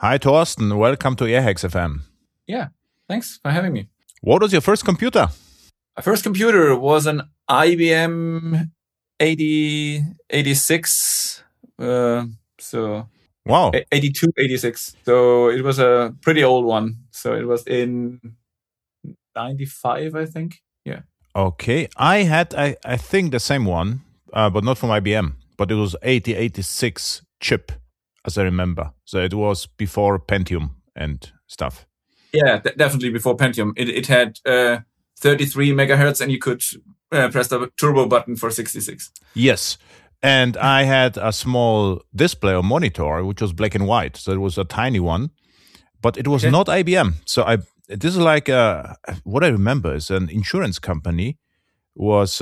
Hi, Thorsten. Welcome to Airhacks FM. Yeah, thanks for having me. What was your first computer? My first computer was an IBM 8086. Wow. 82, 86. So it was a pretty old one. So it was in 95, I think. Yeah. Okay. I had, I think, the same one, but not from IBM. But it was 8086 chip, as I remember. So it was before Pentium and stuff. Yeah, definitely before Pentium. It had 33 megahertz, and you could press the turbo button for 66. Yes. And I had a small display or monitor, which was black and white. So it was a tiny one, but it was not IBM. So this is like, what I remember is an insurance company was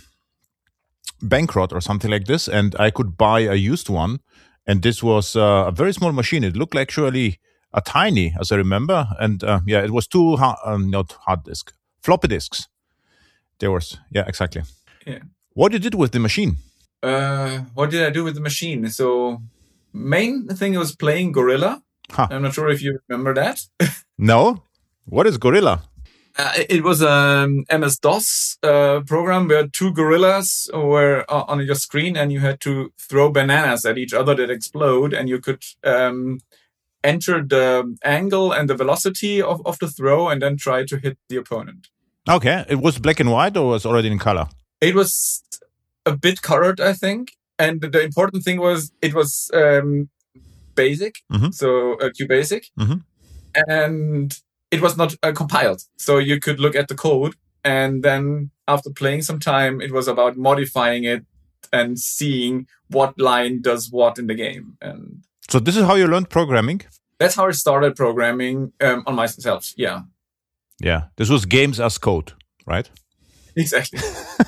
bankrupt or something like this. And I could buy a used one. And this was a very small machine. It looked like surely a tiny, as I remember. And it was two, not hard disk, floppy disks. There was, exactly. Yeah. What you did with the machine? What did I do with the machine? So main thing was playing Gorilla. I'm not sure if you remember that. No. What is Gorilla? It was an MS-DOS program where two gorillas were on your screen, and you had to throw bananas at each other that explode, and you could enter the angle and the velocity of the throw and then try to hit the opponent. Okay. It was black and white or was already in color? It was a bit colored, I think. And the important thing was it was basic, so QBasic. Mm-hmm. And it was not compiled. So you could look at the code, and then after playing some time, it was about modifying it and seeing what line does what in the game. And so this is how you learned programming? That's how I started programming on myself, yeah. Yeah, this was games as code, right? Exactly.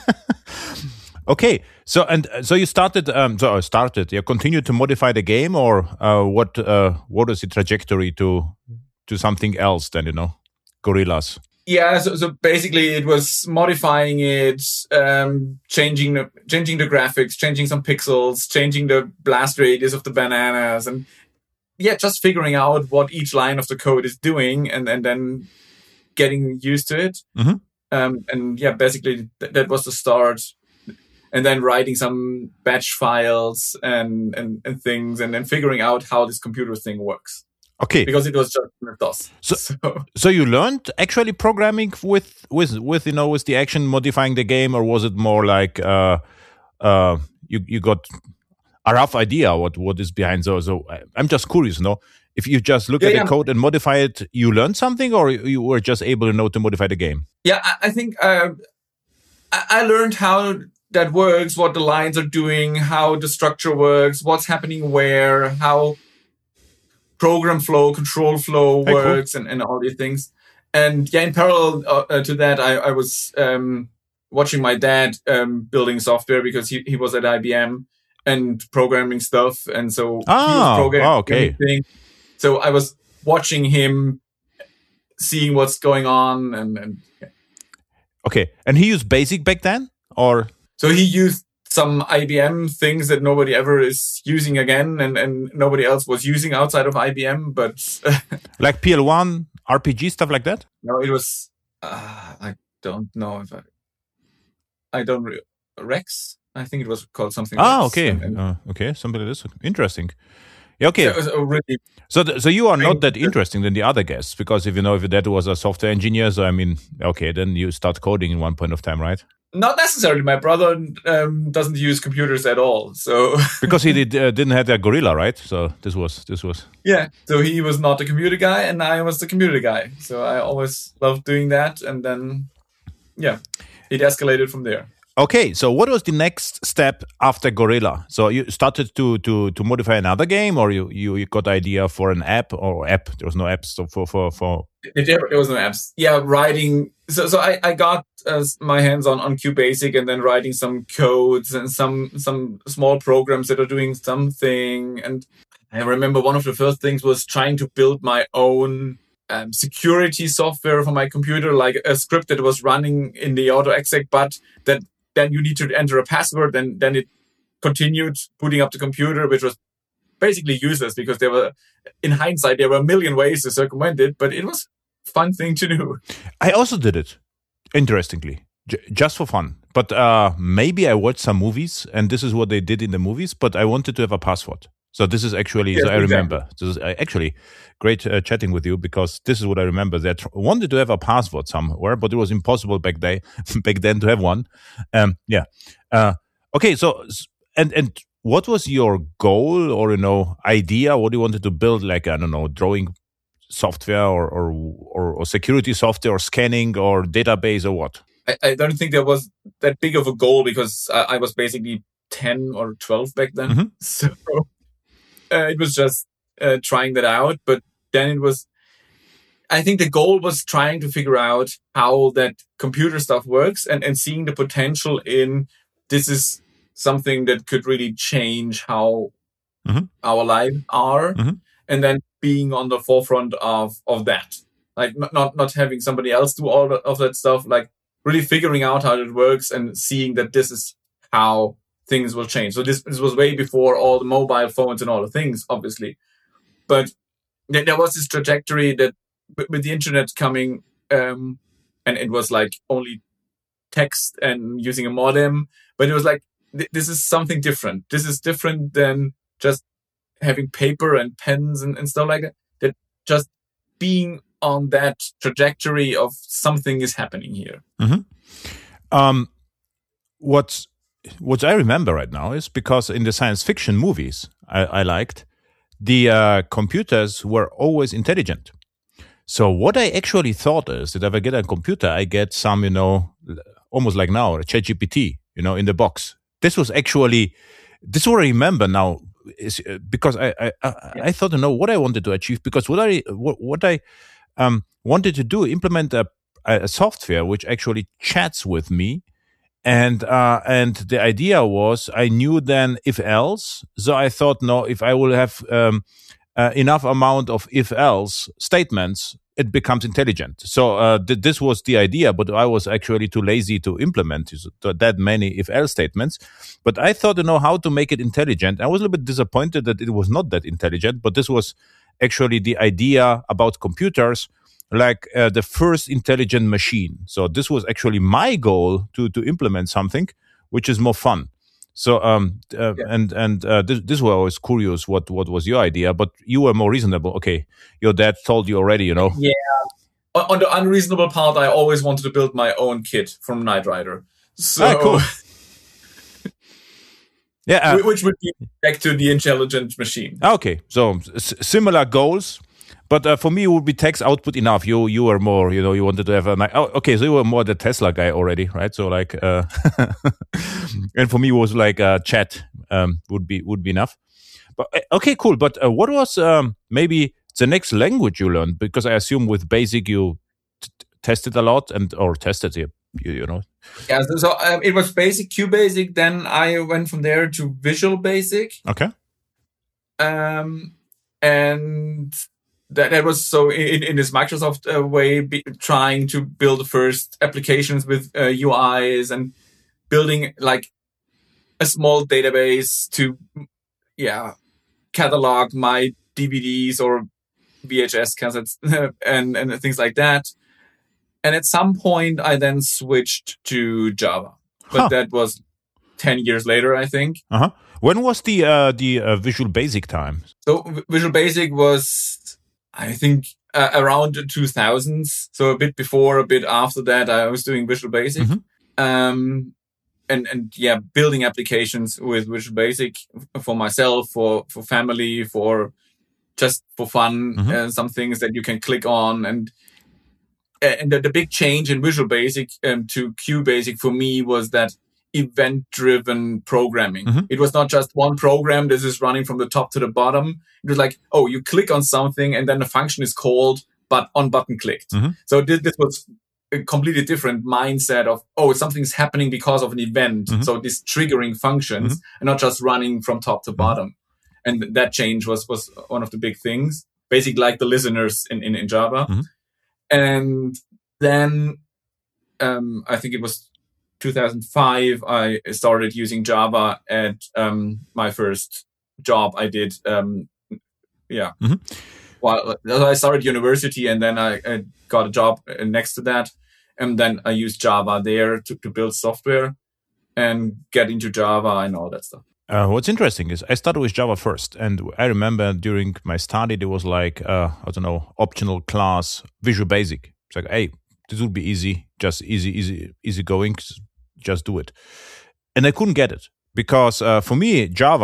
Okay, so you started. You continued to modify the game, or what is the trajectory to something else than Gorillas? Yeah, so basically it was modifying it, changing the graphics, changing some pixels, changing the blast radius of the bananas, and just figuring out what each line of the code is doing, and then getting used to it. Mm-hmm. Basically that was the start. And then writing some batch files and things, and then figuring out how this computer thing works. Okay. Because it was just DOS. So you learned actually programming with the action modifying the game, or was it more like you got a rough idea what is behind? So I'm just curious, if you just look at the code and modify it, you learned something, or you were just able to modify the game? Yeah, I think I learned how that works, what the lines are doing, how the structure works, what's happening where, how program flow, control flow works, cool. and all these things. And in parallel to that, I was watching my dad building software, because he was at IBM and programming stuff. And so he was programming things. So I was watching him, seeing what's going on. And Okay. And he used BASIC back then, or? So he used some IBM things that nobody ever is using again, and nobody else was using outside of IBM, but... like PL1, RPG, stuff like that? No, it was... I don't know if Rex? I think it was called something Rex. Okay. Okay, something like this. Interesting. Yeah, okay. So, so you are not that interesting than the other guests, because if your dad was a software engineer, so then you start coding in one point of time, right? Not necessarily. My brother doesn't use computers at all. So because he didn't have a Gorilla, right? So this was. Yeah. So he was not a computer guy, and I was the computer guy. So I always loved doing that, and then it escalated from there. Okay, so what was the next step after Gorilla? So you started to modify another game, or you got idea for an app or app? There was no apps, so for there was no apps. Yeah, writing. So I got my hands on QBasic, and then writing some codes and some small programs that are doing something. And I remember one of the first things was trying to build my own security software for my computer, like a script that was running in the AutoExec, but that then you need to enter a password, and then it continued booting up the computer, which was basically useless because in hindsight, there were a million ways to circumvent it, but it was a fun thing to do. I also did it, interestingly, just for fun. But maybe I watched some movies, and this is what they did in the movies, but I wanted to have a password. So this is actually, Yes, so I exactly. remember. This is actually great chatting with you, because this is what I remember. They wanted to have a password somewhere, but it was impossible back then to have one. Yeah. Okay. So, and what was your goal or, idea? What you wanted to build? Like, I don't know, drawing software or security software or scanning or database or what? I don't think there was that big of a goal because I was basically 10 or 12 back then. Mhm. So it was just trying that out. But then I think the goal was trying to figure out how that computer stuff works and seeing the potential in this is something that could really change how Mhm. our lives are. Mhm. And then being on the forefront of that, like not having somebody else do all of that stuff, like really figuring out how it works and seeing that this is how things will change. So this was way before all the mobile phones and all the things, obviously. But there was this trajectory that with the internet coming, and it was like only text and using a modem, but it was like, this is something different. This is different than just having paper and pens and stuff like that. That just being on that trajectory of something is happening here. What I remember right now is because in the science fiction movies I liked, the computers were always intelligent. So what I actually thought is that if I get a computer, I get some, almost like now, a ChatGPT, in the box. This was actually, this is what I remember now, is because I thought to know what I wanted to achieve, because what I wanted to do, implement a software which actually chats with me. And the idea was, I knew then if else. So I thought, no, if I will have enough amount of if else statements, it becomes intelligent. So this was the idea, but I was actually too lazy to implement that many if else statements. But I thought to know how to make it intelligent. I was a little bit disappointed that it was not that intelligent, but this was actually the idea about computers, like the first intelligent machine. So this was actually my goal to implement something which is more fun. So this was always curious. What was your idea? But you were more reasonable. Okay, your dad told you already. Yeah. On the unreasonable part, I always wanted to build my own kit from Knight Rider. So cool. Yeah, which would be back to the intelligent machine. Okay, so similar goals. But for me, it would be text output enough. You were more, you wanted to have okay, so you were more the Tesla guy already, right? So like, and for me, it was like chat would be enough. But okay, cool. But what was maybe the next language you learned? Because I assume with Basic you tested a lot or tested it, Yeah, so it was Basic, QBasic. Then I went from there to Visual Basic. Okay. And that was so in this Microsoft way, trying to build the first applications with UIs and building like a small database to, catalog my DVDs or VHS cassettes and things like that. And at some point, I then switched to Java, but that was 10 years later, I think. When was the Visual Basic time? So Visual Basic was, I think, around the 2000s. So a bit before, a bit after that, I was doing Visual Basic. And building applications with Visual Basic for myself, for family, for just for fun, some things that you can click on. And the big change in Visual Basic to QBasic for me was that event-driven programming. It was not just one program. This is running from the top to the bottom. It was like, you click on something and then the function is called, but on button clicked. So this was a completely different mindset of, something's happening because of an event. So these triggering functions and not just running from top to bottom. And that change was one of the big things, basically like the listeners in Java. And then I think it was 2005, I started using Java at my first job I did. Well, I started university, and then I got a job next to that, and then I used Java there to build software and get into Java and all that stuff. What's interesting is I started with Java first, and I remember during my study there was like optional class Visual Basic. It's like, hey, this would be easy, just easy going, just do it. And I couldn't get it because for me Java,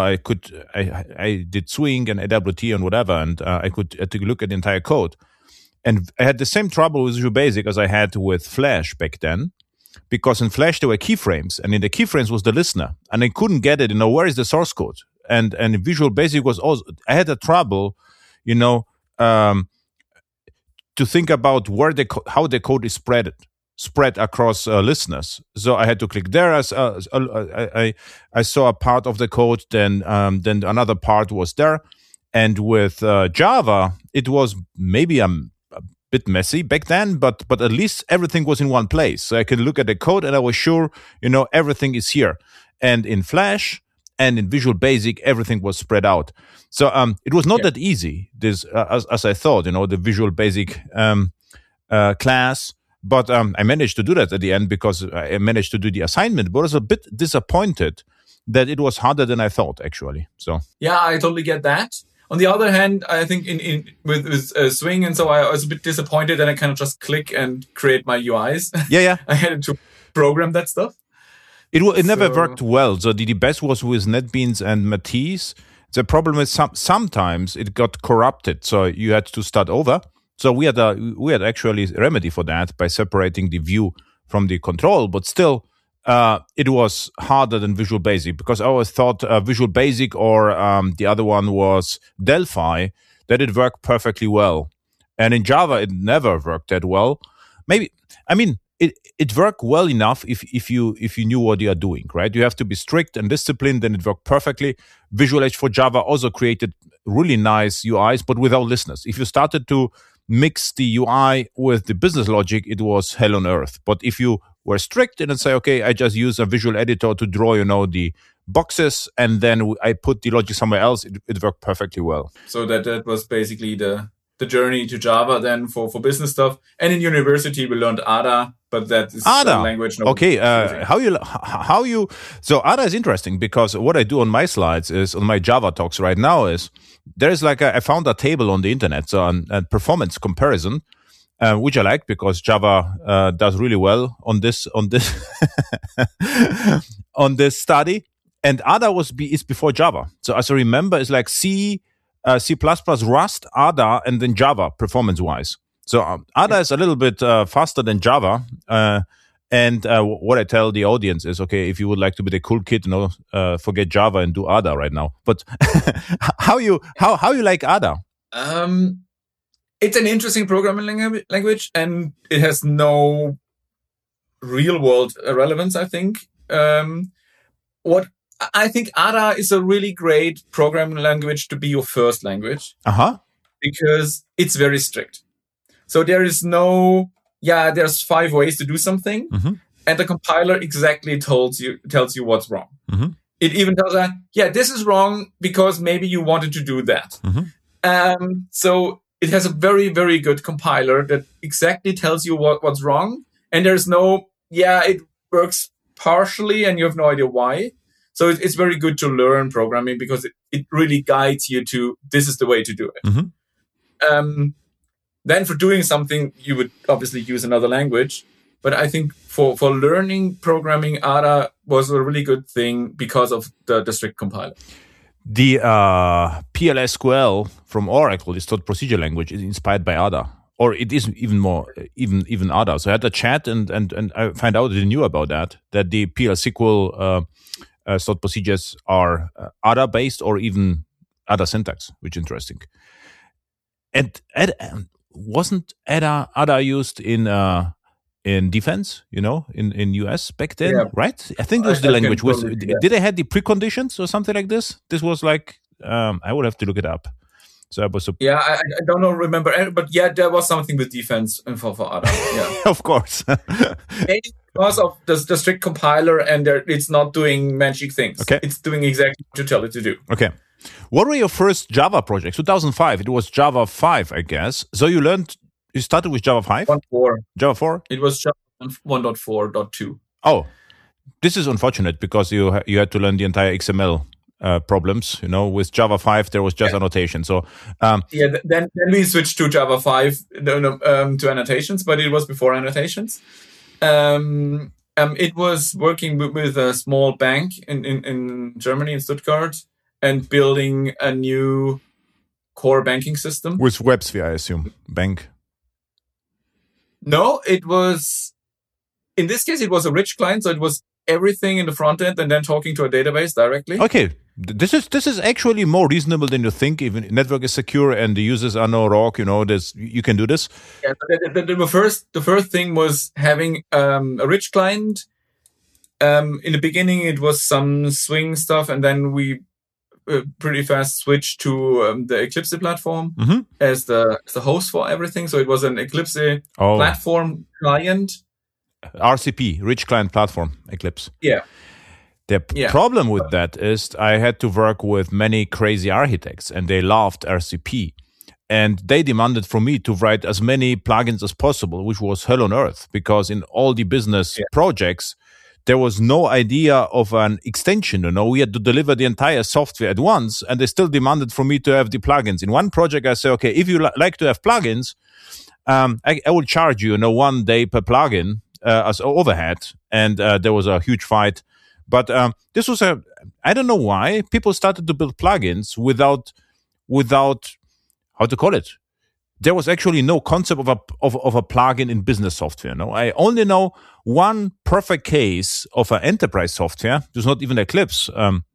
I did Swing and AWT and whatever, and I could take a look at the entire code, and I had the same trouble with Visual Basic as I had with Flash back then. Because in Flash there were keyframes, and in the keyframes was the listener, and I couldn't get it. Where is the source code? And Visual Basic was also, I had a trouble, to think about how the code is spread across listeners. So I had to click there. I saw a part of the code, then another part was there, and with Java it was maybe bit messy back then, but at least everything was in one place. So I could look at the code and I was sure, everything is here. And in Flash and in Visual Basic, everything was spread out. So it was not that easy, this as I thought, the Visual Basic class. But I managed to do that at the end because I managed to do the assignment, but I was a bit disappointed that it was harder than I thought, actually. So yeah, I totally get that. On the other hand, I think with Swing and so I was a bit disappointed, and I kind of just click and create my UIs. Yeah. I had to program that stuff. It never worked well. So the best was with NetBeans and Matisse. The problem is sometimes it got corrupted, so you had to start over. So we had actually a remedy for that by separating the view from the control, but still. It was harder than Visual Basic because I always thought Visual Basic or the other one was Delphi, that it worked perfectly well. And in Java, it never worked that well. It worked well enough if you knew what you are doing, right? You have to be strict and disciplined, then it worked perfectly. Visual Edge for Java also created really nice UIs, but without listeners. If you started to mix the UI with the business logic, it was hell on earth. But if you were strict and say, okay, I just use a visual editor to draw, the boxes, and then I put the logic somewhere else, it worked perfectly well. So that was basically the journey to Java then for business stuff. And in university, we learned Ada, but that is Ada. A language. Okay, how you? So Ada is interesting because what I do on my slides is on my Java talks right now is there's I found a table on the internet, so a performance comparison. Which I like because Java does really well on this on this study, and Ada is before Java. So as I remember, it's like C, C++, Rust, Ada, and then Java performance wise. So Ada is a little bit faster than Java. And what I tell the audience is, okay, if you would like to be the cool kid, forget Java and do Ada right now. But how you like Ada? It's an interesting programming language, and it has no real-world relevance, I think. What I think Ada is a really great programming language to be your first language. Because it's very strict. So there is there's 5 ways to do something, and the compiler exactly tells you what's wrong. It even tells that, this is wrong because maybe you wanted to do that. So it has a very, very good compiler that exactly tells you what's wrong. And there's it works partially and you have no idea why. So it's very good to learn programming because it really guides you to, this is the way to do it. Then for doing something, you would obviously use another language. But I think for learning programming, Ada was a really good thing because of the strict compiler. The PLSQL from Oracle, this thought procedure language, is inspired by Ada, or it is even more, even Ada. So I had a chat and I find out that I knew about that the PLSQL thought procedures are Ada based or even Ada syntax, which is interesting. And wasn't Ada used in defense, in US back then, right? I think it was the language. Did they have the preconditions or something like this? This was like, I would have to look it up. So I was. I don't know, remember, but there was something with defense for Ada. Yeah, of course. Maybe because of the strict compiler and it's not doing magic things. Okay. It's doing exactly what you tell it to do. Okay. What were your first Java projects? 2005. It was Java 5, I guess. So you started with Java 5? 1.4. Java 4? It was Java 1.4.2. Oh, this is unfortunate because you had to learn the entire XML problems. With Java 5, there was just annotation. So then we switched to Java 5 to annotations, but it was before annotations. It was working with a small bank in Germany, in Stuttgart, and building a new core banking system. With WebSphere, I assume. Bank. No, it was, in this case, it was a rich client. So it was everything in the front end and then talking to a database directly. Okay. This is actually more reasonable than you think. Even network is secure and the users are no rock. You can do this. Yeah, the first thing was having a rich client. In the beginning, it was some Swing stuff, and then we pretty fast switched to the Eclipse platform as the host for everything. So it was an Eclipse platform client. RCP, Rich Client Platform, Eclipse. Yeah. The problem with that is I had to work with many crazy architects, and they loved RCP. And they demanded from me to write as many plugins as possible, which was hell on earth, because in all the business projects, there was no idea of an extension. We had to deliver the entire software at once, and they still demanded from me to have the plugins. In one project, I said, okay, if you like to have plugins, I will charge you, 1 day per plugin as overhead. And there was a huge fight. But this was I don't know why people started to build plugins without how to call it. There was actually no concept of a plugin in business software. I only know one perfect case of an enterprise software. It was not even Eclipse.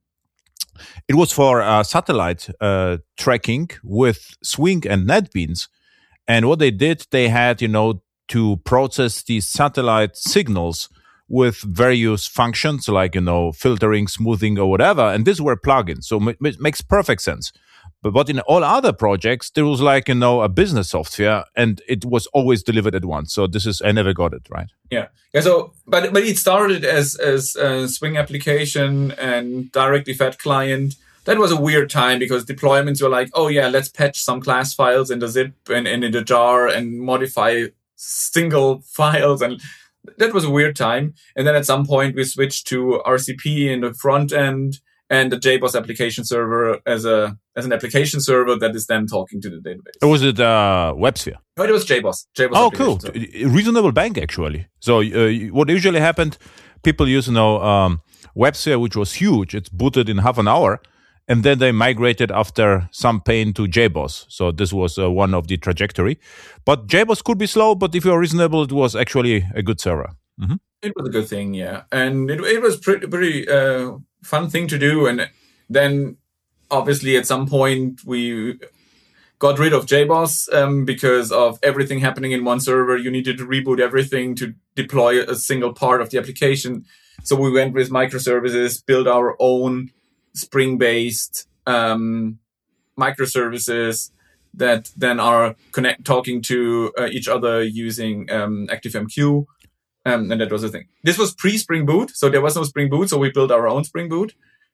It was for satellite tracking with Swing and NetBeans. And what they did, they had, to process these satellite signals with various functions like, filtering, smoothing, or whatever. And these were plugins. So it makes perfect sense. But in all other projects, there was like, a business software, and it was always delivered at once. So I never got it, right? Yeah. So, but it started as a Swing application and directly fed client. That was a weird time because deployments were like, oh yeah, let's patch some class files in the zip and in the jar and modify single files. And that was a weird time. And then at some point we switched to RCP in the front end and the JBoss application server as an application server that is then talking to the database. Or was it WebSphere? No, it was JBoss. Oh, cool. Server. Reasonable bank, actually. So what usually happened, people use, WebSphere, which was huge. It's booted in half an hour. And then they migrated after some pain to JBoss. So this was one of the trajectory. But JBoss could be slow, but if you're reasonable, it was actually a good server. Mm-hmm. It was a good thing, yeah. And it was pretty fun thing to do. And then obviously at some point we got rid of JBoss because of everything happening in one server. You needed to reboot everything to deploy a single part of the application. So we went with microservices, built our own Spring-based microservices that then are talking to each other using ActiveMQ. And that was the thing. This was pre-Spring Boot, so there was no Spring Boot, so we built our own Spring Boot.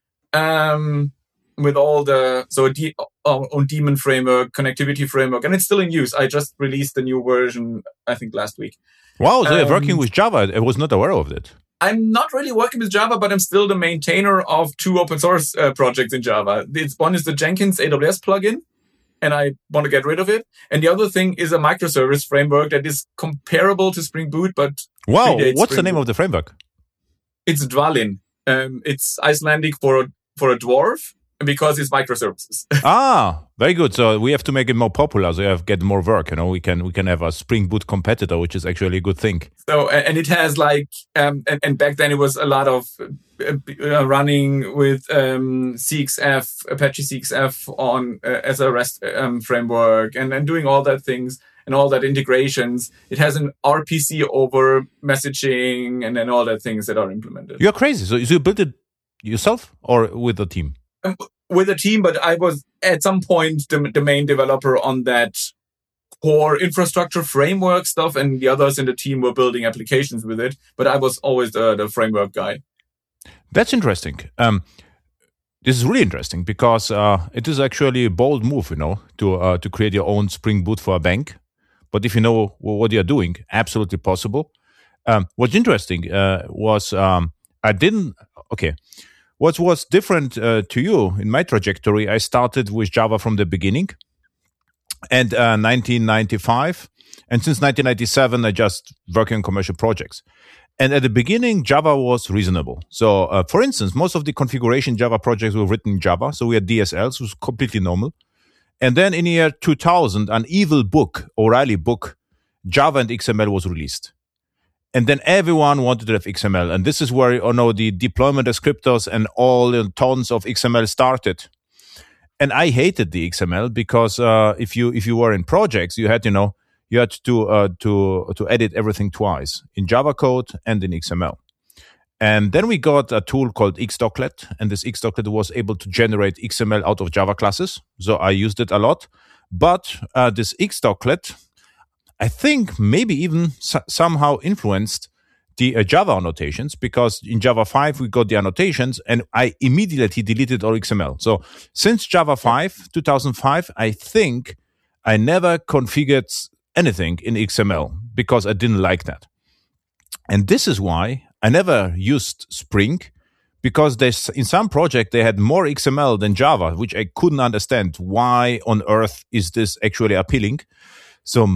With all our own daemon framework, connectivity framework, and it's still in use. I just released the new version, I think, last week. Wow, so you're working with Java. I was not aware of it. I'm not really working with Java, but I'm still the maintainer of 2 open source projects in Java. One is the Jenkins AWS plugin, and I want to get rid of it. And the other thing is a microservice framework that is comparable to Spring Boot, but wow, what's the name of the framework? It's Dvalin. It's Icelandic for a dwarf because it's microservices. Very good. So we have to make it more popular. So you have get more work. We can have a Spring Boot competitor, which is actually a good thing. So and it has like and back then it was a lot of running with CXF, Apache CXF on as a REST framework, and doing all that things and all that integrations. It has an RPC over messaging and then all that things that are implemented. You're crazy. So you built it yourself or with a team? With a team, but I was at some point the main developer on that core infrastructure framework stuff, and the others in the team were building applications with it. But I was always the framework guy. That's interesting. this is really interesting because it is actually a bold move, to create your own Spring Boot for a bank. But if you know what you're doing, absolutely possible. What's interesting was I didn't. Okay, what was different to you in my trajectory? I started with Java from the beginning, and 1995, and since 1997, I just working on commercial projects. And at the beginning, Java was reasonable. So, for instance, most of the configuration Java projects were written in Java. So we had DSLs, which was completely normal. And then in the year 2000, an evil book, O'Reilly book, Java and XML was released. And then everyone wanted to have XML. And this is where, the deployment descriptors and all the tons of XML started. And I hated the XML because if you were in projects, you had, you had to edit everything twice in Java code and in XML. And then we got a tool called Xdoclet, and this Xdoclet was able to generate XML out of Java classes. So I used it a lot. But this Xdoclet, I think maybe even somehow influenced the Java annotations, because in Java 5 we got the annotations and I immediately deleted all XML. So since Java 5, 2005, I think I never configured anything in XML because I didn't like that. And this is why I never used Spring, because in some project they had more XML than Java, which I couldn't understand. Why on earth is this actually appealing? So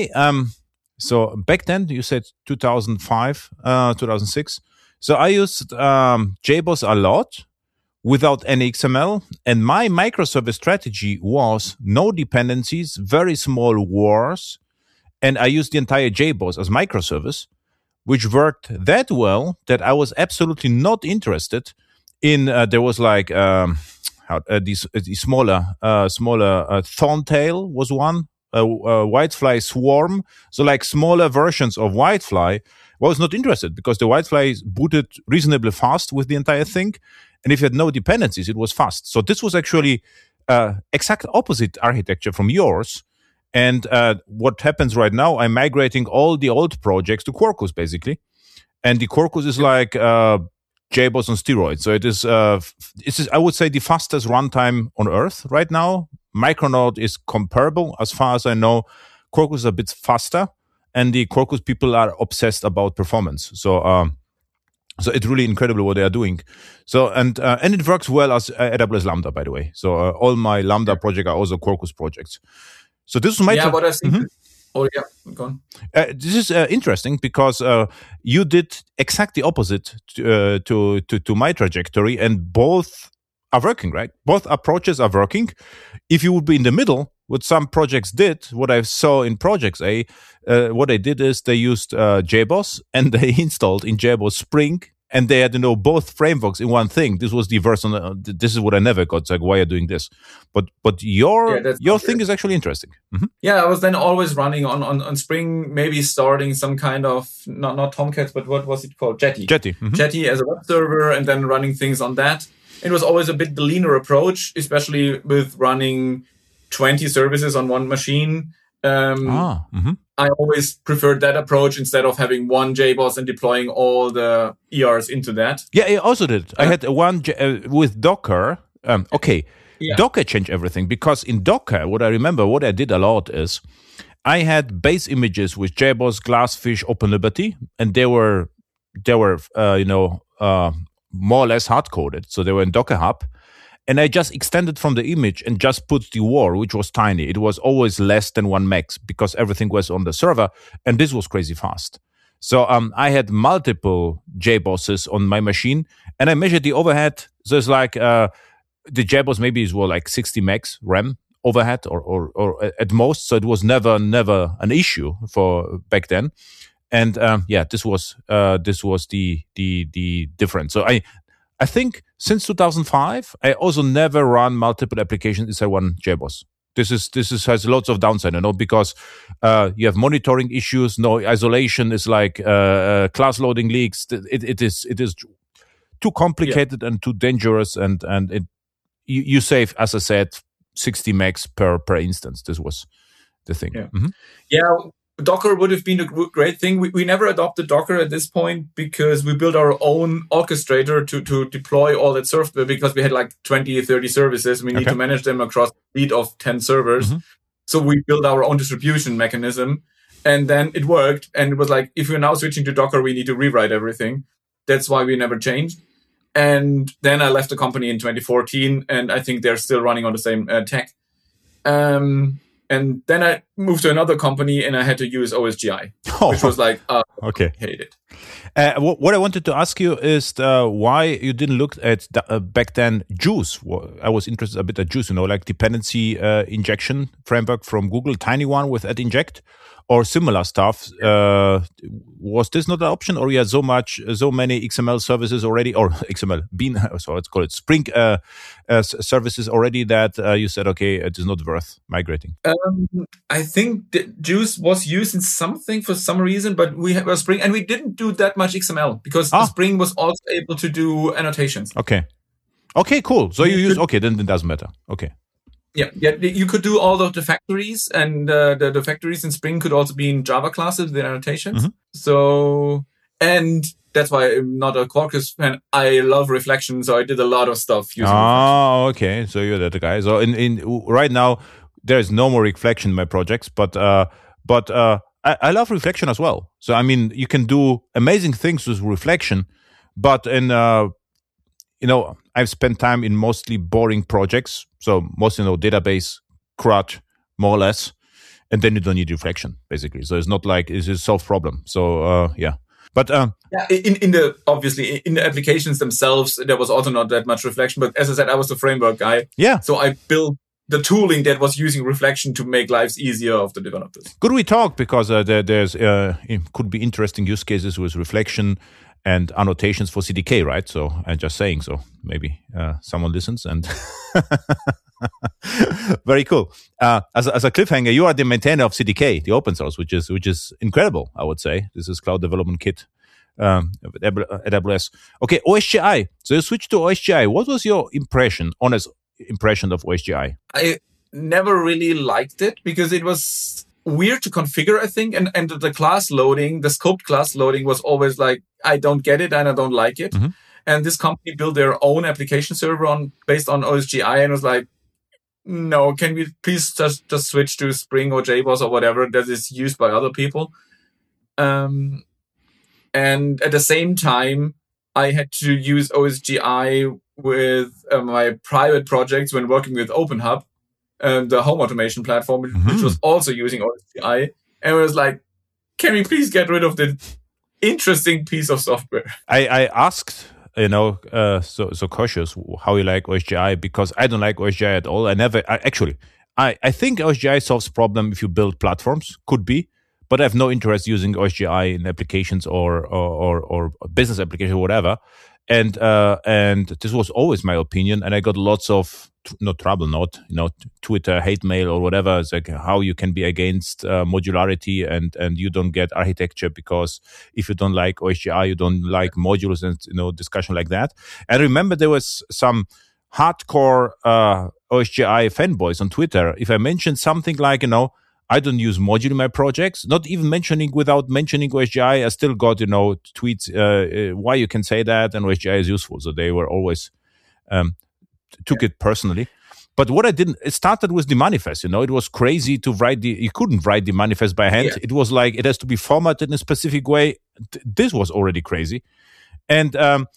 so back then you said 2005, 2006. So I used JBoss a lot without any XML. And my microservice strategy was no dependencies, very small wars. And I used the entire JBoss as microservice, which worked that well that I was absolutely not interested in, there was like, these smaller Thorntail was one, Whitefly Swarm. So like smaller versions of Whitefly. I was not interested because the Whitefly booted reasonably fast with the entire thing. And if you had no dependencies, it was fast. So this was actually exact opposite architecture from yours. And what happens right now, I'm migrating all the old projects to Quarkus, basically. And the Quarkus is like JBoss on steroids. So it is, I would say, the fastest runtime on Earth right now. Micronaut is comparable. As far as I know, Quarkus is a bit faster. And the Quarkus people are obsessed about performance. So it's really incredible what they are doing. So, and it works well as AWS Lambda, by the way. So all my Lambda projects are also Quarkus projects. So this is my... Yeah, but I think... Oh, yeah, go on. This is interesting because you did exactly opposite to my trajectory, and both are working, right? Both approaches are working. If you would be in the middle, what some projects did, what I saw in Projects A, what they did is they used JBoss and they installed in JBoss Spring, and they had to know both frameworks in one thing. This was the version. This is what I never got. It's like, why are you doing this? But your thing is actually interesting. Mm-hmm. Yeah, I was then always running on Spring, maybe starting some kind of not Tomcats, but what was it called? Jetty. Mm-hmm. Jetty as a web server, and then running things on that. It was always a bit the leaner approach, especially with running 20 services on one machine. I always preferred that approach instead of having one JBoss and deploying all the ERs into that. Yeah, I also did. I had one with Docker. Docker changed everything, because in Docker, what I did a lot is I had base images with JBoss, Glassfish, OpenLiberty, and they were more or less hard-coded. So they were in Docker Hub. And I just extended from the image and just put the WAR, which was tiny. It was always less than 1 meg because everything was on the server. And this was crazy fast. So I had multiple JBosses on my machine, and I measured the overhead. So it's like the JBoss maybe is like 60 megs RAM overhead or at most. So it was never an issue for back then. And this was the difference. So I think since 2005, I also never run multiple applications inside one JBoss. This has lots of downside, because you have monitoring issues. No isolation is like class loading leaks. It is too complicated and too dangerous, and you save, as I said, 60 megs per instance. This was the thing. Yeah. Mm-hmm. Yeah. Docker would have been a great thing. We never adopted Docker at this point because we built our own orchestrator to deploy all that software, because we had like 20 or 30 services. We need to manage them across a fleet of 10 servers. Mm-hmm. So we built our own distribution mechanism, and then it worked. And it was like, if we're now switching to Docker, we need to rewrite everything. That's why we never changed. And then I left the company in 2014, and I think they're still running on the same tech. And then I moved to another company, and I had to use OSGI, which was like, okay, hate it. What I wanted to ask you is why you didn't look at back then Juice. I was interested a bit at Juice, like dependency injection framework from Google, tiny one with @inject or similar stuff. Was this not an option, or you had so many XML services already, or XML Bean, so let's call it Spring services already, that you said, okay, it is not worth migrating? I think that Juice was used in something for some reason, but we have a Spring, and we didn't do that much XML because Spring was also able to do annotations. Okay, cool. So then it doesn't matter. Okay. Yeah, you could do all of the factories, and the factories in Spring could also be in Java classes, the annotations. Mm-hmm. So, and that's why I'm not a Quarkus fan. I love reflection, so I did a lot of stuff using reflection. Okay. So you're that guy. So in right now, there's no more reflection in my projects, but I love reflection as well. So I mean, you can do amazing things with reflection, but in I've spent time in mostly boring projects, so mostly database CRUD, more or less, and then you don't need reflection basically. So it's not like it's a solved problem. So yeah. But in the applications themselves, there was also not that much reflection. But as I said, I was the framework guy. Yeah. So I built the tooling that was using reflection to make lives easier of the developers. Good we talk, because there's could be interesting use cases with reflection and annotations for CDK, right? So I'm just saying, so maybe someone listens and very cool. As a cliffhanger, you are the maintainer of CDK, the open source, which is incredible, I would say. This is Cloud Development Kit at AWS. Okay, OSGI. So you switched to OSGI. What was your honest impression of OSGI? I never really liked it because it was weird to configure, I think. And the class loading, the scoped class loading was always like, I don't get it and I don't like it. Mm-hmm. And this company built their own application server based on OSGI, and was like, no, can we please just switch to Spring or JBoss or whatever that is used by other people? And at the same time, I had to use OSGI with my private projects when working with OpenHub, the home automation platform, which was also using OSGI. And it was like, can we please get rid of the interesting piece of software? I asked, so cautious how you like OSGI, because I don't like OSGI at all. I think OSGI solves problem if you build platforms, could be, but I have no interest using OSGI in applications or business application or whatever. And this was always my opinion, and I got lots of Twitter hate mail or whatever. It's like how you can be against modularity and you don't get architecture because if you don't like OSGI, you don't like modules, and discussion like that. And remember, there was some hardcore OSGI fanboys on Twitter. If I mentioned something like I don't use module in my projects, without mentioning OSGI, I still got, tweets, why you can say that, and OSGI is useful. So they were always, took it personally. But what I didn't, it started with the manifest, it was crazy to write you couldn't write the manifest by hand. Yeah. It was like, it has to be formatted in a specific way. This was already crazy. And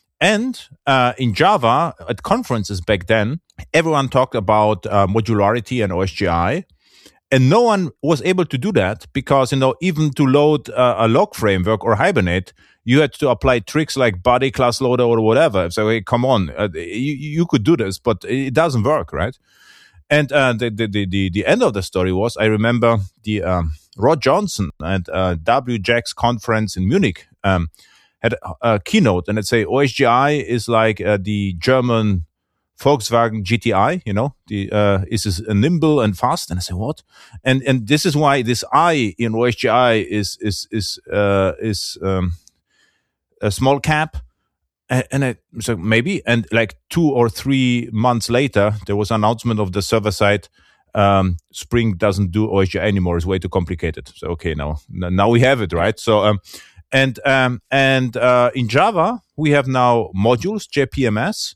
in Java, at conferences back then, everyone talked about modularity and OSGI. And no one was able to do that because, even to load a log framework or Hibernate, you had to apply tricks like body class loader or whatever. So, hey, come on, you could do this, but it doesn't work, right? And the end of the story was, I remember the Rod Johnson at WJAX conference in Munich had a keynote, and it say OSGI is like the German Volkswagen GTI, is nimble and fast. And I said, what? And this is why this I in OSGI is a small cap. And I so maybe, and like 2 or 3 months later, there was an announcement of the server side Spring doesn't do OSGI anymore. It's way too complicated. So okay, now we have it, right? So in Java we have now modules, JPMS.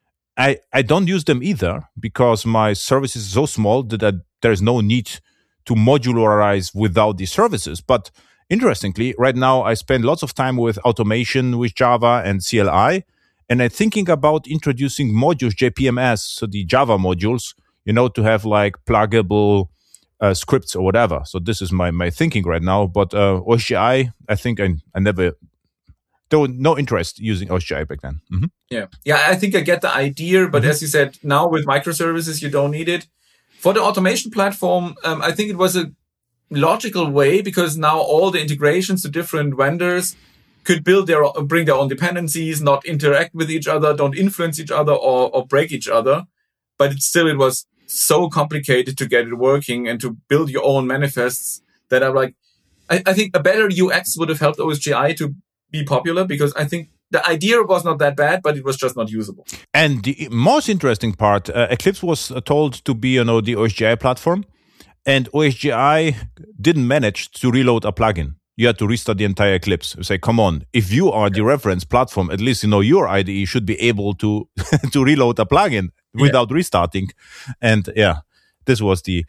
I don't use them either because my service is so small that there's no need to modularize without these services. But interestingly, right now I spend lots of time with automation with Java and CLI, and I'm thinking about introducing modules, JPMS, so the Java modules, to have like pluggable scripts or whatever. So this is my thinking right now. But OSGI, I think I never. There was no interest using OSGI back then. Mm-hmm. Yeah. I think I get the idea, but as you said, now with microservices, you don't need it. For the automation platform, I think it was a logical way because now all the integrations to different vendors could bring their own dependencies, not interact with each other, don't influence each other or break each other. But it was so complicated to get it working and to build your own manifests that I'm like, I think a better UX would have helped OSGI to be popular because I think the idea was not that bad, but it was just not usable. And the most interesting part, Eclipse was told to be, the OSGI platform, and OSGI didn't manage to reload a plugin. You had to restart the entire Eclipse. You say, come on, if you are the reference platform, at least your IDE should be able to to reload a plugin without restarting. And this was the.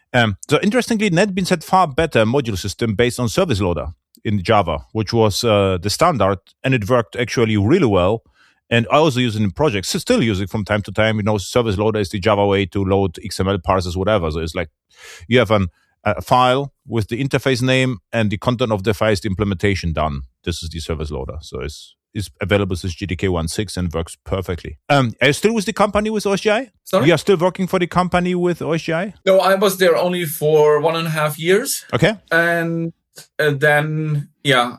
So interestingly, NetBeans had far better module system based on service loader in Java, which was the standard, and it worked actually really well. And I also use it in projects, still use it from time to time. Service loader is the Java way to load XML parsers, whatever. So it's like you have a file with the interface name and the content of the file is the implementation done. This is the service loader. So it's available since GTK 1.6 and works perfectly. Are you still with the company with OSGI? Sorry? You are still working for the company with OSGI? No, I was there only for 1.5 years. Okay. And then,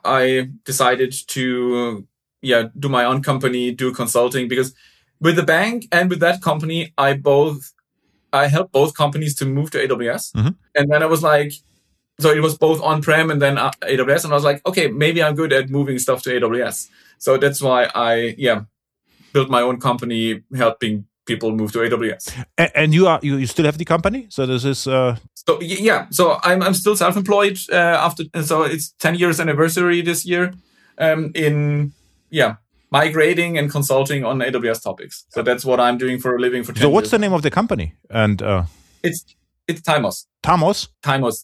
I decided to, do my own company, do consulting, because with the bank and with that company, I helped both companies to move to AWS. Mm-hmm. And then I was like, so it was both on-prem and then AWS. And I was like, okay, maybe I'm good at moving stuff to AWS. So that's why I, built my own company, helping people move to AWS. And you still have the company? So this is So I'm still self-employed so it's 10 years anniversary this year in migrating and consulting on AWS topics. So that's what I'm doing for a living for 10 years. So what's the name of the company? And it's Taimos. Taimos? Taimos.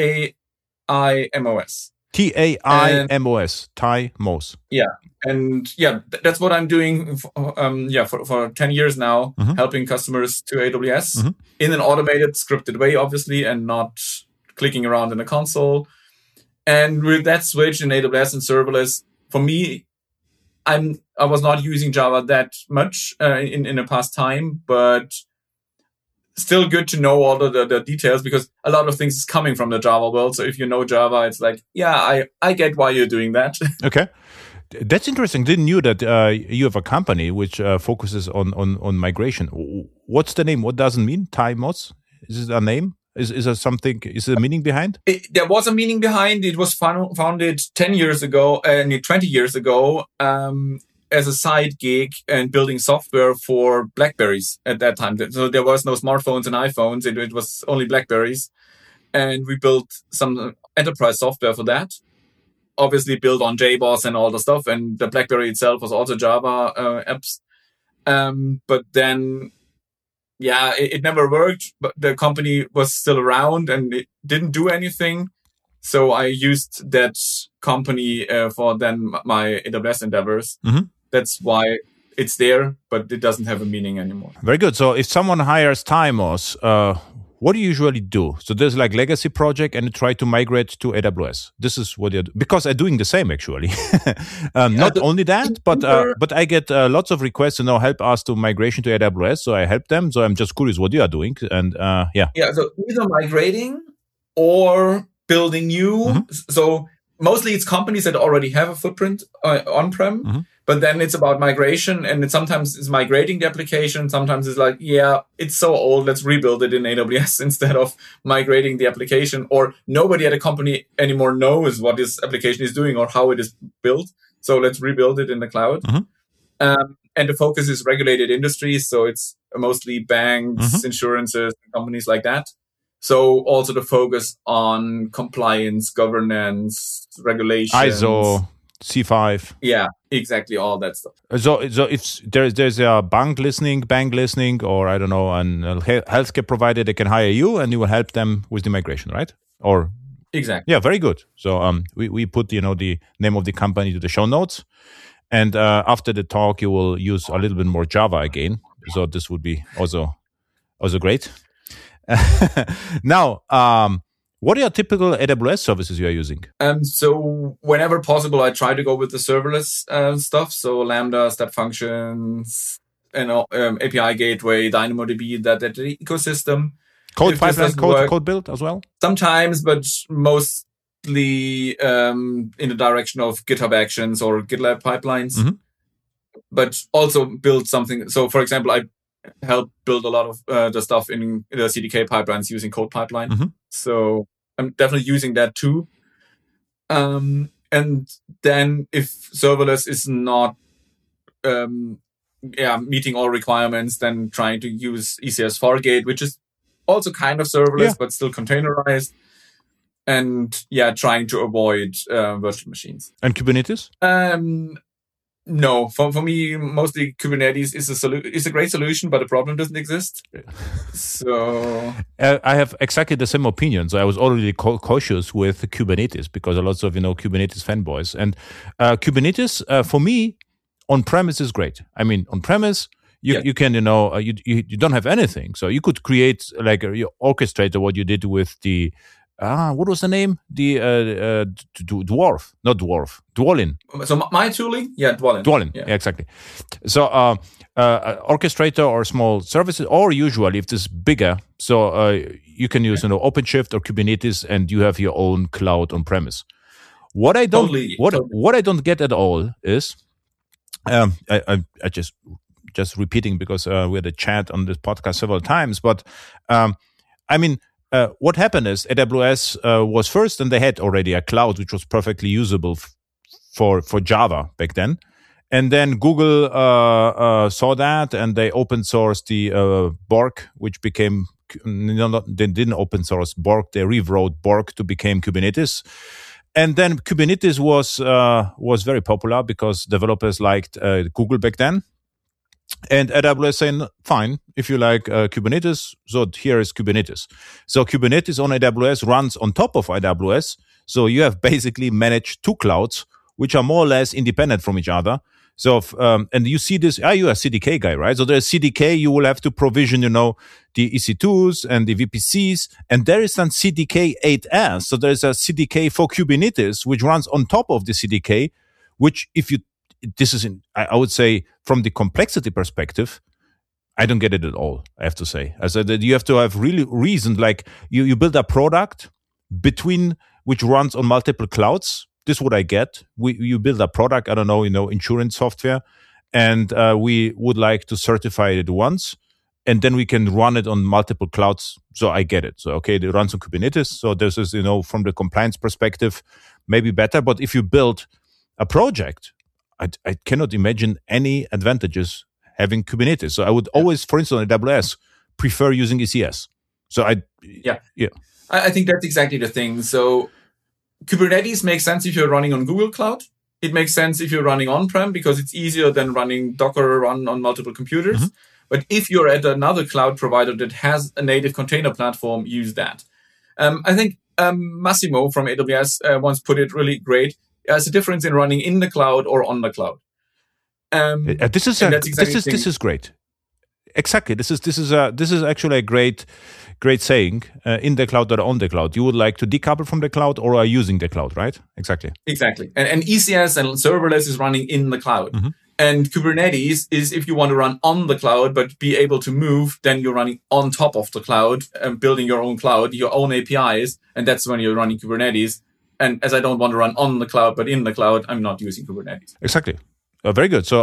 Taimos. Taimos. Taimos. Yeah. And that's what I'm doing for 10 years now, mm-hmm. helping customers to AWS mm-hmm. in an automated, scripted way, obviously, and not clicking around in a console. And with that switch in AWS and serverless, for me, I was not using Java that much in the past time, but still good to know all the details because a lot of things is coming from the Java world. So if you know Java, it's like, I get why you're doing that. Okay. That's interesting. Didn't know that you have a company which focuses on migration. What's the name? What does it mean? Taimos? Is it a name? Is there something? Is there a meaning behind? There was a meaning behind. It was founded 10 years ago, 20 years ago, as a side gig and building software for BlackBerries at that time. So there was no smartphones and iPhones. It was only BlackBerries. And we built some enterprise software for that. Obviously built on JBoss and all the stuff. And the BlackBerry itself was also Java apps. But then, it never worked. But the company was still around and it didn't do anything. So I used that company for then my AWS endeavors. Mm-hmm. That's why it's there, but it doesn't have a meaning anymore. Very good. So if someone hires Taimos, what do you usually do? So there's like legacy project and you try to migrate to AWS. This is what you're doing. Because I'm doing the same actually. Not only that, but I get lots of requests to help us to migration to AWS. So I help them. So I'm just curious what you are doing. And so either migrating or building new. Mm-hmm. So mostly it's companies that already have a footprint on-prem. Mm-hmm. But then it's about migration, and sometimes it's migrating the application. Sometimes it's like, it's so old, let's rebuild it in AWS instead of migrating the application. Or nobody at a company anymore knows what this application is doing or how it is built. So let's rebuild it in the cloud. Mm-hmm. the focus is regulated industries. So it's mostly banks, insurances, companies like that. So also the focus on compliance, governance, regulations. ISO, C5. Yeah, exactly. All that stuff. So if there's a bank listening, or I don't know, an healthcare provider, they can hire you and you will help them with the migration, right? Or exactly. Yeah, very good. So we put the name of the company to the show notes, and after the talk you will use a little bit more Java again. So this would be also great. Now, what are your typical AWS services you are using? So whenever possible, I try to go with the serverless stuff. So Lambda, step functions, API gateway, DynamoDB, that ecosystem. Code pipeline, code build as well? Sometimes, but mostly in the direction of GitHub Actions or GitLab pipelines. Mm-hmm. But also build something. So for example, I help build a lot of the stuff in the CDK pipelines using Code Pipeline. Mm-hmm. So I'm definitely using that too. And then if serverless is not meeting all requirements, then trying to use ECS Fargate, which is also kind of serverless, but still containerized. And trying to avoid virtual machines. And Kubernetes? No, for me, mostly Kubernetes is a great solution, but the problem doesn't exist. So I have exactly the same opinion. So I was already cautious with Kubernetes because a lot of Kubernetes fanboys. And Kubernetes for me on premise is great. I mean, on premise you can you don't have anything, so you could create like your orchestrator. What you did with the what was the name? The Dwalin. So my tooling? Yeah, Dwalin. Dwalin, yeah, exactly. So orchestrator or small services, or usually if this is bigger, so you can use OpenShift or Kubernetes, and you have your own cloud on premise. What I don't what I don't get at all is I just repeating because we had a chat on this podcast several times, but I mean. What happened is AWS was first, and they had already a cloud which was perfectly usable for Java back then. And then Google saw that, and they open sourced the Borg, which became they didn't open source Borg, they rewrote Borg to become Kubernetes. And then Kubernetes was very popular because developers liked Google back then. And AWS saying, fine, if you like Kubernetes, so here is Kubernetes. So Kubernetes on AWS runs on top of AWS. So you have basically managed two clouds, which are more or less independent from each other. So, and you see this, you're a CDK guy, right? So there's CDK, you will have to provision, the EC2s and the VPCs. And there is some CDK 8S. So there's a CDK for Kubernetes, which runs on top of the CDK, which I would say from the complexity perspective, I don't get it at all, I have to say. I said that you have to have really reasoned, like you build a product between which runs on multiple clouds. This is what I get. You build a product, I don't know, insurance software, and we would like to certify it once, and then we can run it on multiple clouds. So I get it. So, okay, it runs on Kubernetes. So this is, from the compliance perspective, maybe better. But if you build a project, I cannot imagine any advantages having Kubernetes. So I would always, for instance, on AWS, prefer using ECS. So I think that's exactly the thing. So Kubernetes makes sense if you're running on Google Cloud. It makes sense if you're running on-prem because it's easier than running Docker run on multiple computers. Mm-hmm. But if you're at another cloud provider that has a native container platform, use that. I think Massimo from AWS once put it really great. There's a difference in running in the cloud or on the cloud. This is great. Exactly. This is actually a great saying. In the cloud or on the cloud, you would like to decouple from the cloud or are using the cloud, right? Exactly. And ECS and serverless is running in the cloud. Mm-hmm. And Kubernetes is if you want to run on the cloud but be able to move, then you're running on top of the cloud and building your own cloud, your own APIs, and that's when you're running Kubernetes. And as I don't want to run on the cloud, but in the cloud, I'm not using Kubernetes. Exactly. Very good. So,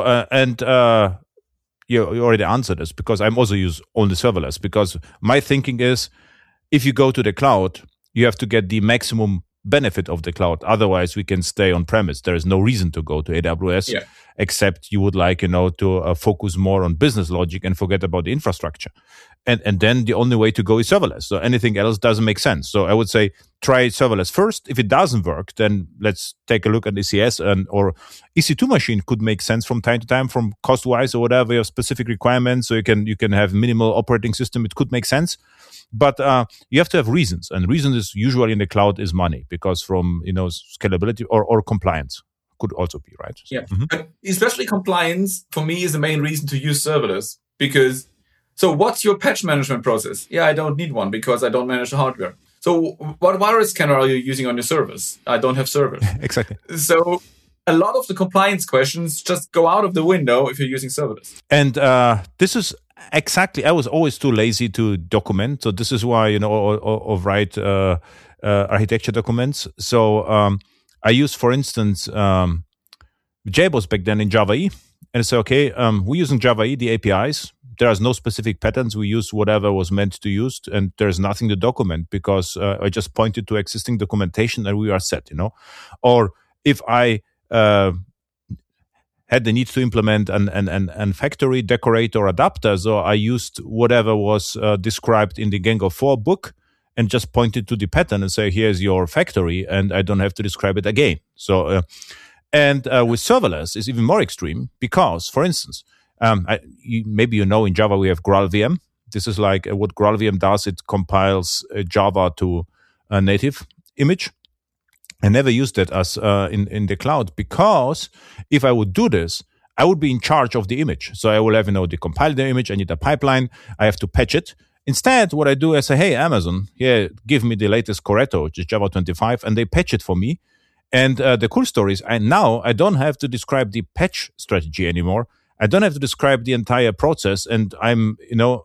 you already answered this because I'm also use only serverless because my thinking is if you go to the cloud, you have to get the maximum benefit of the cloud. Otherwise, we can stay on premise. There is no reason to go to AWS, except you would like, to focus more on business logic and forget about the infrastructure. And then the only way to go is serverless. So anything else doesn't make sense. So I would say try serverless first. If it doesn't work, then let's take a look at ECS or EC2 machine could make sense from time to time, from cost-wise or whatever. You have specific requirements, so you can have minimal operating system. It could make sense. But you have to have reasons. And reason is usually in the cloud is money, because from, scalability or compliance could also be, right? Yeah. Mm-hmm. But especially compliance, for me, is the main reason to use serverless. Because, so what's your patch management process? Yeah, I don't need one because I don't manage the hardware. So what virus scanner are you using on your servers? I don't have servers. Exactly. So a lot of the compliance questions just go out of the window if you're using serverless. And this is exactly, I was always too lazy to document. So this is why, or write architecture documents. So I use, for instance, JBoss back then in Java E. And say, okay, we're using Java E, the APIs. There is no specific patterns. We use whatever was meant to use, and there's nothing to document because I just pointed to existing documentation and we are set, Or if I had the need to implement an factory decorator adapter, so I used whatever was described in the Django 4 book and just pointed to the pattern and say, here's your factory, and I don't have to describe it again. So, with serverless, it's even more extreme because, for instance, maybe in Java we have GraalVM. This is like what GraalVM does. It compiles Java to a native image. I never used it as in the cloud because if I would do this, I would be in charge of the image. So I will have, decompile the image. I need a pipeline. I have to patch it. Instead, what I do is say, hey, Amazon, give me the latest Corretto, which is Java 25, and they patch it for me. And the cool story is now I don't have to describe the patch strategy anymore. I don't have to describe the entire process, and I'm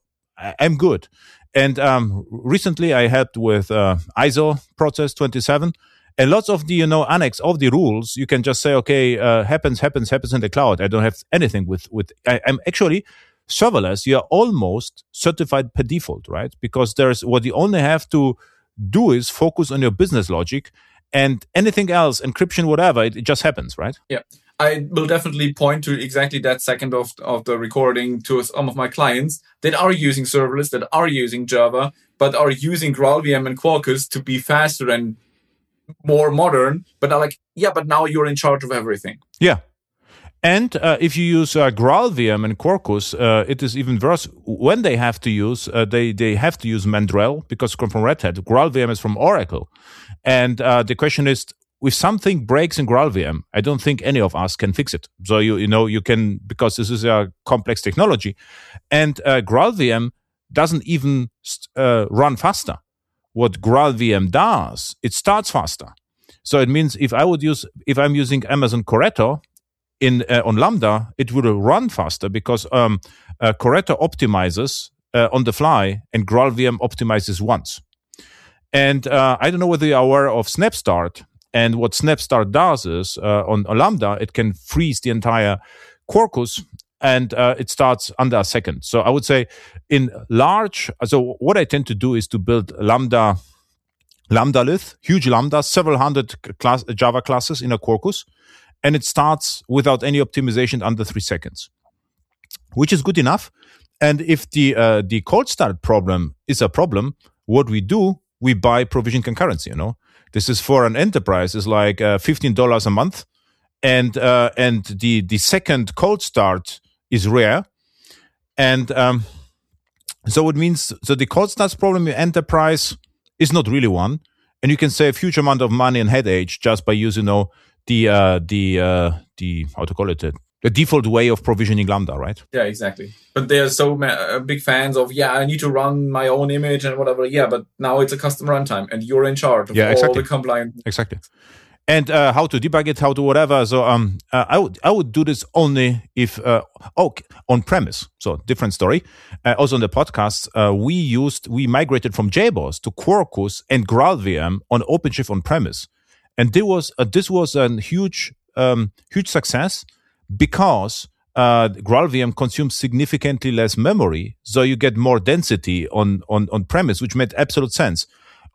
good. And recently I helped with ISO process 27, and lots of the annex of the rules you can just say, okay, happens in the cloud. I don't have anything with. I'm actually serverless. You are almost certified per default, right? Because there's what you only have to do is focus on your business logic, and anything else, encryption, whatever, it just happens, right? Yeah. I will definitely point to exactly that second of the recording to some of my clients that are using serverless, that are using Java, but are using GraalVM and Quarkus to be faster and more modern, but are like, but now you're in charge of everything. Yeah. And if you use GraalVM and Quarkus, it is even worse. When they have to use, they have to use Mandrel because from Red Hat. GraalVM is from Oracle. And the question is, if something breaks in GraalVM, I don't think any of us can fix it. So you can, because this is a complex technology, and GraalVM doesn't even run faster. What GraalVM does, it starts faster. So it means if I'm using Amazon Corretto on Lambda, it will run faster because Corretto optimizes on the fly, and GraalVM optimizes once. And I don't know whether you are aware of SnapStart. And what SnapStart does is, on Lambda, it can freeze the entire Quarkus, and it starts under a second. So I would say so what I tend to do is to build Lambda-lith, huge Lambda, several hundred Java classes in a Quarkus, and it starts without any optimization under 3 seconds, which is good enough. And if the cold start problem is a problem, what we do, we buy provision concurrency, This is for an enterprise. It's like $15 a month, and the second cold start is rare, and so it means the cold starts problem in enterprise is not really one, and you can save a huge amount of money and headache just by using the how to call it, the default way of provisioning Lambda, right? Yeah, exactly. But they are so big fans of, I need to run my own image and whatever. Yeah, but now it's a custom runtime and you're in charge of all the compliance. Exactly. And how to debug it, how to whatever. So I would do this only if, on premise. So different story. Also on the podcast, we migrated from JBoss to Quarkus and GraalVM on OpenShift on premise. And this was a huge success, because GraalVM consumes significantly less memory, so you get more density on premise, which made absolute sense.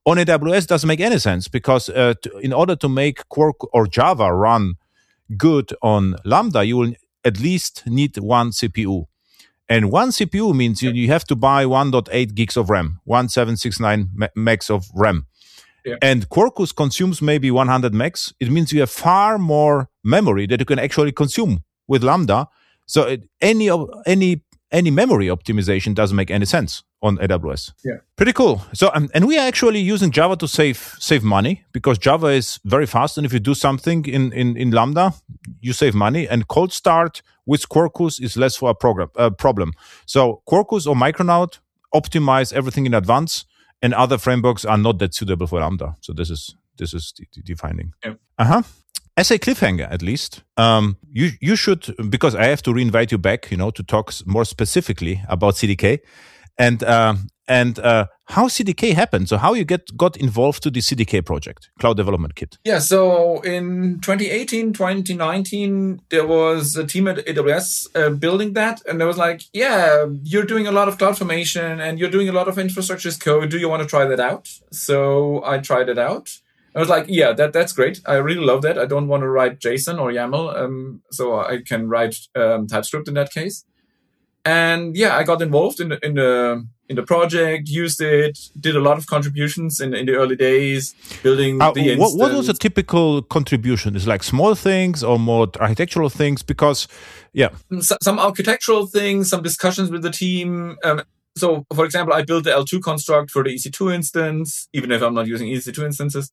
On AWS doesn't make any sense because in order to make Quark or Java run good on Lambda, you will at least need one CPU. And one CPU means you have to buy 1.8 gigs of RAM, 1769 megs of RAM. Yeah. And Quarkus consumes maybe 100 megs. It means you have far more memory that you can actually consume with Lambda. So any memory optimization doesn't make any sense on AWS. Yeah. Pretty cool. So and we are actually using Java to save money because Java is very fast. And if you do something in Lambda, you save money. And cold start with Quarkus is less for a problem. So Quarkus or Micronaut optimize everything in advance, and other frameworks are not that suitable for Lambda. So this is the finding. Yeah. As a cliffhanger, at least, you should, because I have to reinvite you back, to talk more specifically about CDK and how CDK happened. So how you got involved to the CDK project, Cloud Development Kit. Yeah. So in 2018, 2019, there was a team at AWS building that, and there was like, yeah, you're doing a lot of CloudFormation and you're doing a lot of infrastructure as code. Do you want to try that out? So I tried it out. I was like, yeah, that's great. I really love that. I don't want to write JSON or YAML, so I can write TypeScript in that case. And yeah, I got involved in the project, used it, did a lot of contributions in the early days, building the instance. What was a typical contribution? Is it like small things or more architectural things? Because, yeah. Some architectural things, some discussions with the team. So, for example, I built the L2 construct for the EC2 instance, even if I'm not using EC2 instances.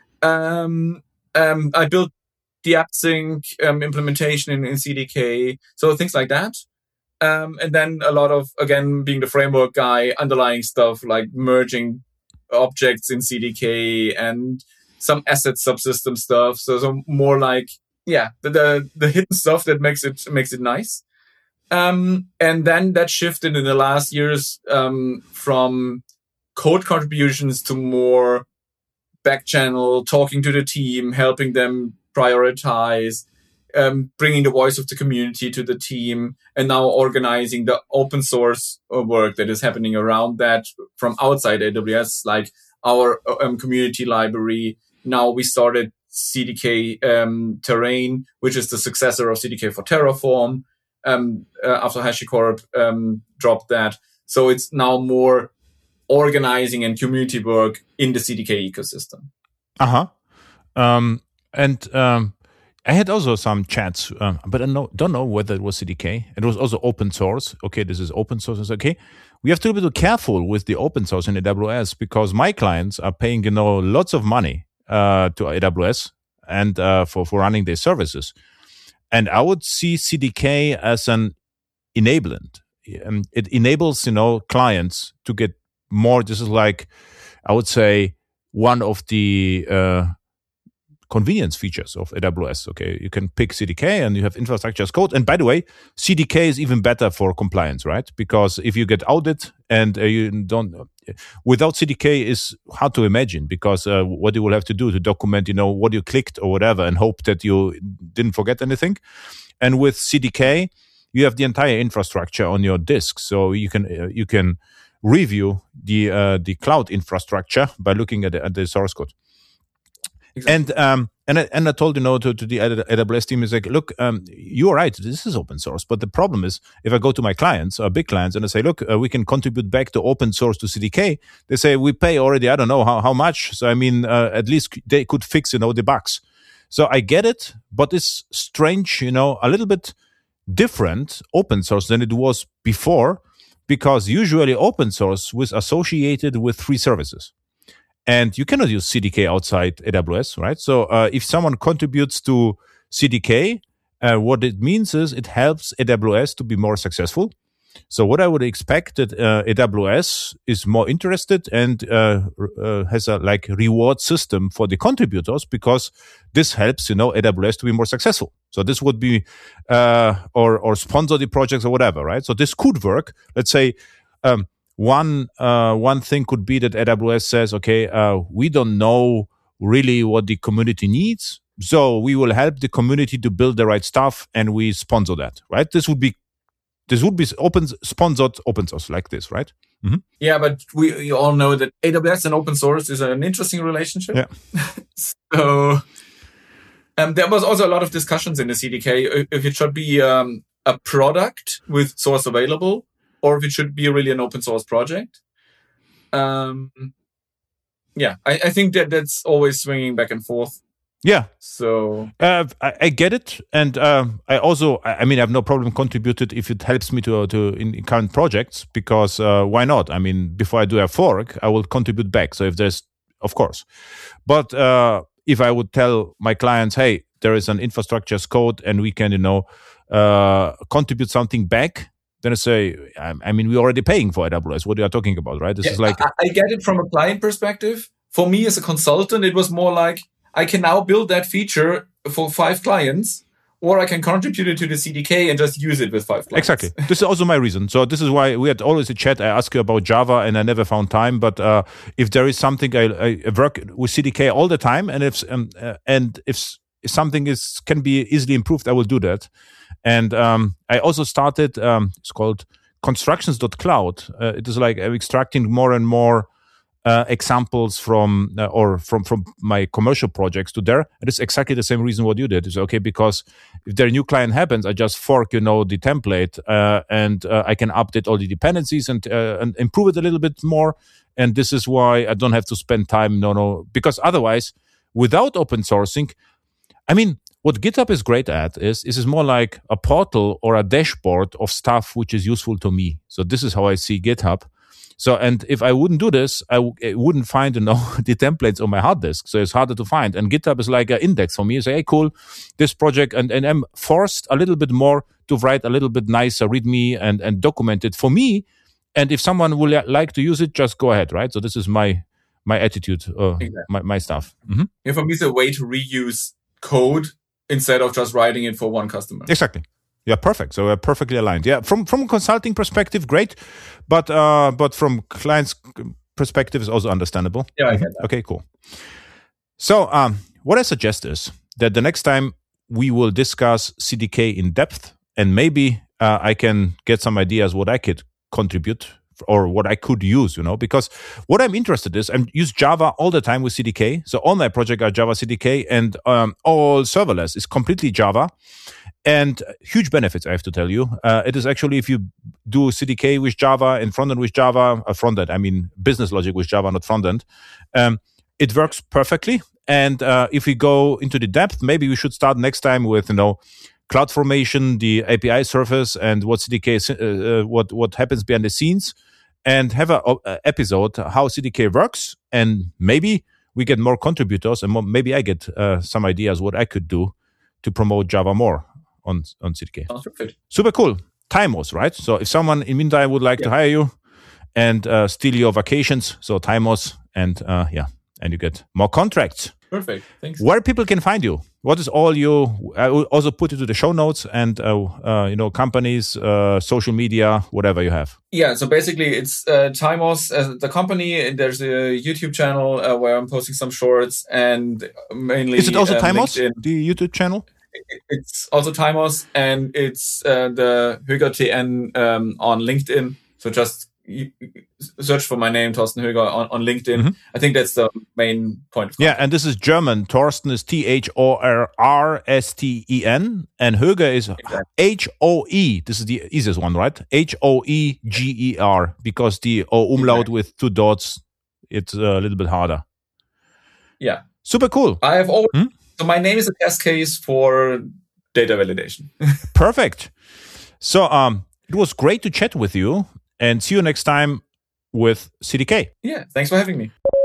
I built the AppSync implementation in CDK, so things like that. And then a lot of, again, being the framework guy, underlying stuff like merging objects in CDK and some asset subsystem stuff. So more like, yeah, the hidden stuff that makes it nice. And then that shifted in the last years from code contributions to more back channel, talking to the team, helping them prioritize, bringing the voice of the community to the team, and now organizing the open source work that is happening around that from outside AWS, like our community library. Now we started CDK Terrain, which is the successor of CDK for Terraform, after HashiCorp dropped that. So it's now more organizing and community work in the CDK ecosystem. I had also some chats, but I don't know whether it was CDK. It was also open source. Okay, this is open source. It's okay. We have to be careful with the open source in AWS because my clients are paying, lots of money to AWS and for running their services. And I would see CDK as an enablement. It enables, clients to get more. This is like, I would say, one of the convenience features of AWS. Okay, you can pick CDK and you have infrastructure as code. And by the way, CDK is even better for compliance, right? Because if you get audited and you don't, without CDK is hard to imagine because what you will have to do to document, what you clicked or whatever, and hope that you didn't forget anything. And with CDK, you have the entire infrastructure on your disk, so you can review the cloud infrastructure by looking at the source code. Exactly. And I told to the AWS team is like, look, you're right, this is open source, but the problem is if I go to my clients, big clients, and I say, look, we can contribute back to open source to CDK, they say we pay already, I don't know how much. So I mean, at least they could fix the bugs. So I get it, but it's strange, a little bit different open source than it was before, because usually open source was associated with free services. And you cannot use CDK outside AWS, right? So if someone contributes to CDK, what it means is it helps AWS to be more successful. So what I would expect that AWS is more interested and has a reward system for the contributors, because this helps AWS to be more successful. So this would be or sponsor the projects or whatever, right? So this could work. Let's say one thing could be that AWS says, okay, we don't know really what the community needs, so we will help the community to build the right stuff, and we sponsor that, right? This would be sponsored open source like this, right? Yeah, but we all know that AWS and open source is an interesting relationship. Yeah. So there was also a lot of discussions in the CDK if it should be a product with source available or if it should be really an open source project. Yeah, I think that's always swinging back and forth. Yeah. So I get it, and I also, I mean, I have no problem contributed if it helps me to in current projects, because why not? I mean, before I do a fork, I will contribute back. So if there's, of course, but if I would tell my clients, hey, there is an infrastructure as code, and we can, contribute something back, then I say, I mean, we're already paying for AWS. What are you talking about, right? This is like I get it from a client perspective. For me as a consultant, it was more like, I can now build that feature for 5 clients, or I can contribute it to the CDK and just use it with 5 clients. Exactly. This is also my reason. So this is why we had always a chat. I ask you about Java, and I never found time. But if there is something, I work with CDK all the time, and if something can be easily improved, I will do that. And I also started. It's called constructions.cloud. It is like extracting more and more examples from my commercial projects to there. And it's exactly the same reason what you did. Is okay, because if their new client happens, I just fork, the template, and I can update all the dependencies and improve it a little bit more. And this is why I don't have to spend time, because otherwise, without open sourcing, I mean, what GitHub is great at is more like a portal or a dashboard of stuff which is useful to me. So this is how I see GitHub. So, and if I wouldn't do this, I wouldn't find, the templates on my hard disk. So it's harder to find. And GitHub is like an index for me. You say, hey, cool, this project. And I'm forced a little bit more to write a little bit nicer README and document it for me. And if someone would like to use it, just go ahead, right? So this is my attitude, exactly. my stuff. Mm-hmm. Yeah, for me, it's a way to reuse code instead of just writing it for one customer. Exactly. Yeah, perfect. So we're perfectly aligned. Yeah, from a consulting perspective, great, but from client's perspective is also understandable. Yeah, I get that. Okay, cool. So what I suggest is that the next time we will discuss CDK in depth, and maybe I can get some ideas what I could contribute or what I could use, because what I'm interested is I use Java all the time with CDK. So all my projects are Java CDK, and all serverless is completely Java. And huge benefits, I have to tell you. It is actually, if you do CDK with Java and frontend with Java, frontend, I mean business logic with Java, not frontend, it works perfectly. And if we go into the depth, maybe we should start next time with, CloudFormation, the API surface, and what CDK is, what happens behind the scenes, and have a episode how CDK works. And maybe we get more contributors, and maybe I get some ideas what I could do to promote Java more on CDK. Sounds perfect. Super cool. Timos, right? So if someone in meantime would like to hire you and steal your vacations, so Timos, and and you get more contracts. Perfect. Thanks. Where people can find you? What is all you? I will also put it to the show notes, and companies, social media, whatever you have. Yeah. So basically, it's Timos as the company. There's a YouTube channel where I'm posting some shorts, and mainly is it also Timos, LinkedIn. The YouTube channel? It's also Timos, and it's the Höger TN on LinkedIn. So just search for my name, Thorsten Höger, on LinkedIn. Mm-hmm. I think that's the main point of contact. Yeah, and this is German. Thorsten is THORSTEN, and Höger is HOE. This is the easiest one, right? HOEGER, because the O umlaut with 2 dots, it's a little bit harder. Yeah. Super cool. I have always... So my name is a test case for data validation. Perfect. So it was great to chat with you, and see you next time with CDK. Yeah, thanks for having me.